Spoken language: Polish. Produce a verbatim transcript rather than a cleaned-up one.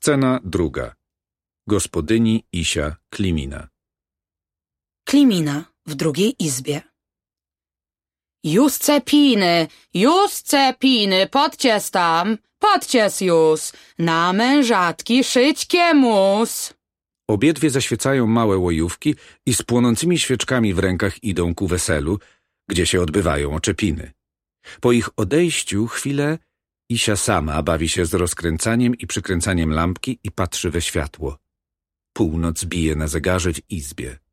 Scena druga. Gospodyni Isia Klimina. Klimina w drugiej izbie. Już cepiny, już cepiny, podcies tam, podcies już, na mężatki szyć kiemus. Obiedwie zaświecają małe łojówki i z płonącymi świeczkami w rękach idą ku weselu, gdzie się odbywają oczepiny. Po ich odejściu chwilę Isia sama bawi się z rozkręcaniem i przykręcaniem lampki i patrzy we światło. Północ bije na zegarze w izbie.